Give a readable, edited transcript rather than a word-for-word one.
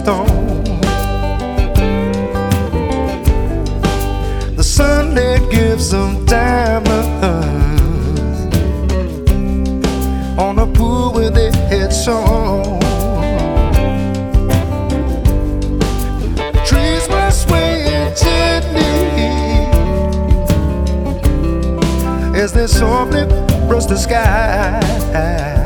stone. The sunlight gives them diamonds on a pool with their heads on. Trees were swaying gently as they softly brush the sky.